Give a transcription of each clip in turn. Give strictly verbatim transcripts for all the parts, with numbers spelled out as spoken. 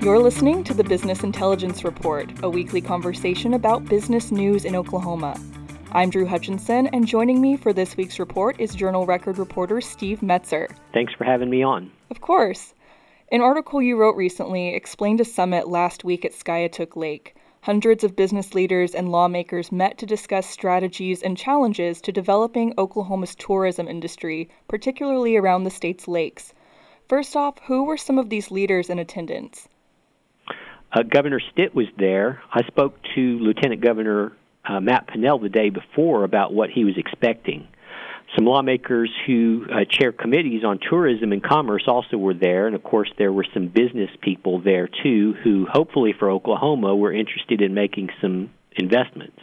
You're listening to the Business Intelligence Report, a weekly conversation about business news in Oklahoma. I'm Drew Hutchinson, and joining me for this week's report is Journal Record reporter Steve Metzer. Thanks for having me on. Of course. An article you wrote recently explained a summit last week at Skiatook Lake. Hundreds of business leaders and lawmakers met to discuss strategies and challenges to developing Oklahoma's tourism industry, particularly around the state's lakes. First off, who were some of these leaders in attendance? Uh, Governor Stitt was there. I spoke to Lieutenant Governor uh, Matt Pinnell the day before about what he was expecting. Some lawmakers who uh, chair committees on tourism and commerce also were there, and of course there were some business people there too who, hopefully for Oklahoma, were interested in making some investments.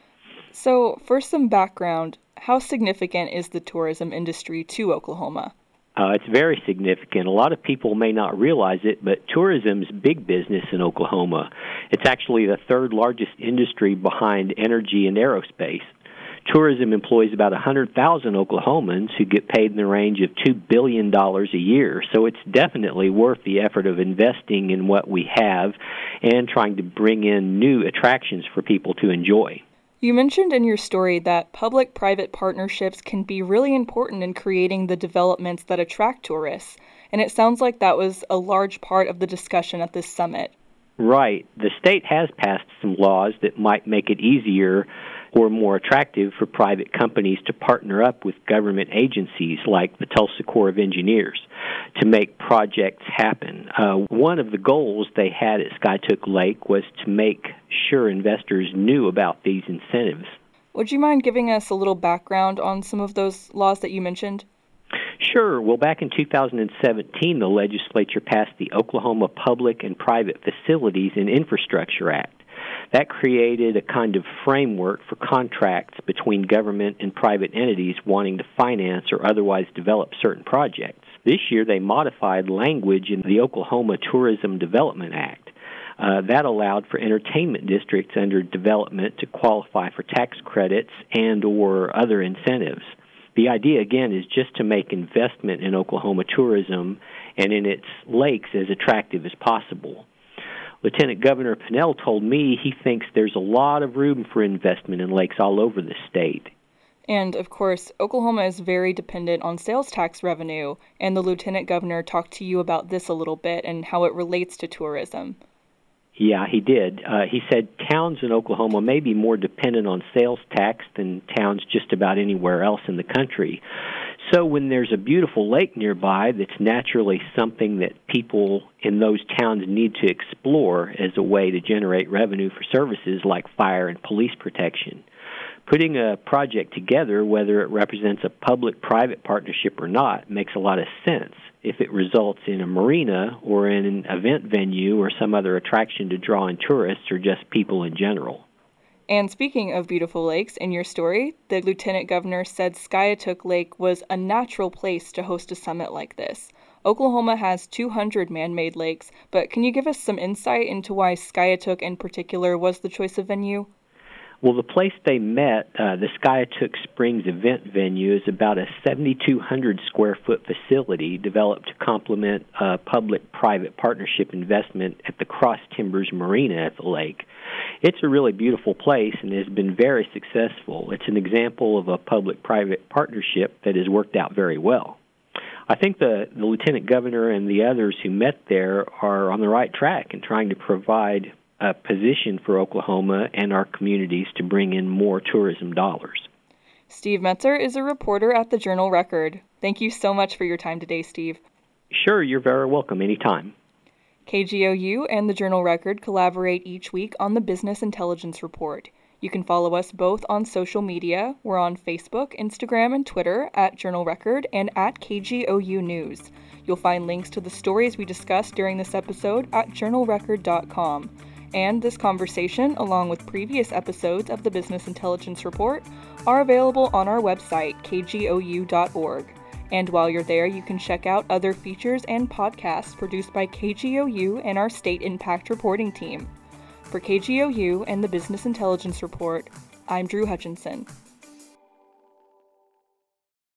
So, for some background, how significant is the tourism industry to Oklahoma? Uh, it's very significant. A lot of people may not realize it, but tourism is big business in Oklahoma. It's actually the third largest industry behind energy and aerospace. Tourism employs about one hundred thousand Oklahomans who get paid in the range of two billion dollars a year. So it's definitely worth the effort of investing in what we have and trying to bring in new attractions for people to enjoy. You mentioned in your story that public-private partnerships can be really important in creating the developments that attract tourists, and it sounds like that was a large part of the discussion at this summit. Right. The state has passed some laws that might make it easier or more attractive for private companies to partner up with government agencies like the Tulsa Corps of Engineers to make projects happen. Uh, one of the goals they had at Skiatook Lake was to make sure investors knew about these incentives. Would you mind giving us a little background on some of those laws that you mentioned? Sure. Well, back in two thousand seventeen, the legislature passed the Oklahoma Public and Private Facilities and Infrastructure Act. That created a kind of framework for contracts between government and private entities wanting to finance or otherwise develop certain projects. This year, they modified language in the Oklahoma Tourism Development Act. Uh, that allowed for entertainment districts under development to qualify for tax credits and or other incentives. The idea, again, is just to make investment in Oklahoma tourism and in its lakes as attractive as possible. Lieutenant Governor Pinnell told me he thinks there's a lot of room for investment in lakes all over the state. And, of course, Oklahoma is very dependent on sales tax revenue, and the Lieutenant Governor talked to you about this a little bit and how it relates to tourism. Yeah, he did. Uh, he said towns in Oklahoma may be more dependent on sales tax than towns just about anywhere else in the country. So when there's a beautiful lake nearby that's naturally something that people in those towns need to explore as a way to generate revenue for services like fire and police protection, putting a project together, whether it represents a public-private partnership or not, makes a lot of sense if it results in a marina or in an event venue or some other attraction to draw in tourists or just people in general. And speaking of beautiful lakes, in your story, the Lieutenant Governor said Skiatook Lake was a natural place to host a summit like this. Oklahoma has two hundred man-made lakes, but can you give us some insight into why Skiatook in particular was the choice of venue? Well, the place they met, uh, the Skiatook Springs event venue, is about a seven thousand two hundred square foot facility developed to complement a public-private partnership investment at the Cross Timbers Marina at the lake. It's a really beautiful place and has been very successful. It's an example of a public-private partnership that has worked out very well. I think the, the Lieutenant Governor and the others who met there are on the right track in trying to provide a position for Oklahoma and our communities to bring in more tourism dollars. Steve Metzer is a reporter at the Journal Record. Thank you so much for your time today, Steve. Sure, you're very welcome anytime. K G O U and the Journal Record collaborate each week on the Business Intelligence Report. You can follow us both on social media. We're on Facebook, Instagram, and Twitter at Journal Record and at K G O U News. You'll find links to the stories we discussed during this episode at journal record dot com. And this conversation, along with previous episodes of the Business Intelligence Report, are available on our website, k g o u dot org. And while you're there, you can check out other features and podcasts produced by K G O U and our State Impact Reporting team. For K G O U and the Business Intelligence Report, I'm Drew Hutchinson.